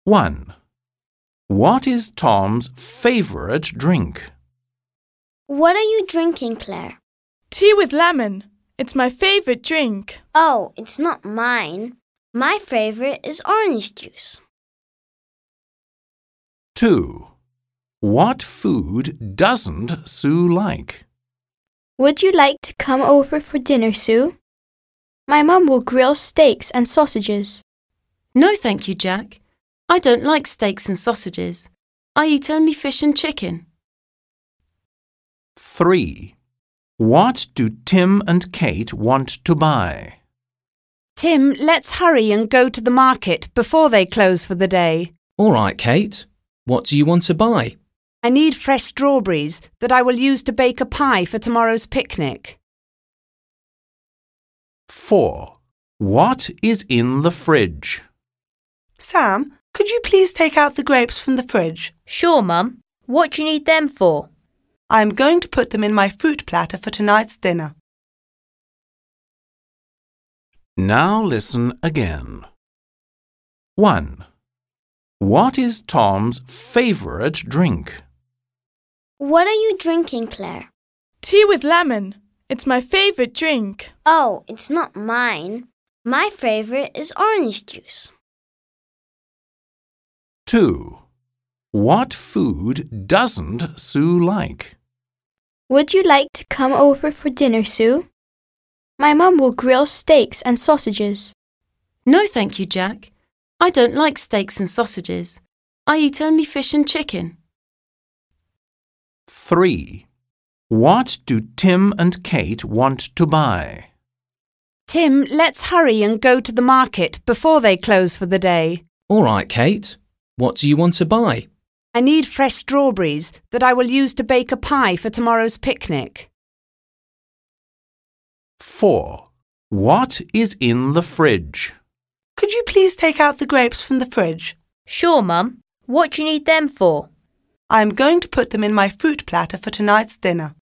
1. What is Tom's favorite drink? What are you drinking, Claire? Tea with lemon. It's my favorite drink. Oh, it's not mine. My favorite is orange juice. 2. What food doesn't Sue like? Would you like to come over for dinner, Sue? My mum will grill steaks and sausages. No, thank you, Jack. I don't like steaks and sausages. I eat only fish and chicken. 3. What do Tim and Kate want to buy? Tim, let's hurry and go to the market before they close for the day. All right, Kate. What do you want to buy? I need fresh strawberries that I will use to bake a pie for tomorrow's picnic. 4. What is in the fridge? Sam, could you please take out the grapes from the fridge? Sure, Mum. What do you need them for? I'm going to put them in my fruit platter for tonight's dinner. Now listen again. 1. What is Tom's favorite drink? What are you drinking, Claire? Tea with lemon. It's my favorite drink. Oh, it's not mine. My favorite is orange juice. 2. What food doesn't Sue like? Would you like to come over for dinner, Sue? My mum will grill steaks and sausages. No, thank you, Jack. I don't like steaks and sausages. I eat only fish and chicken. 3. What do Tim and Kate want to buy? Tim, let's hurry and go to the market before they close for the day. All right, Kate. What do you want to buy? I need fresh strawberries that I will use to bake a pie for tomorrow's picnic. 4. What is in the fridge? Could you please take out the grapes from the fridge? Sure, Mum. What do you need them for? I'm going to put them in my fruit platter for tonight's dinner.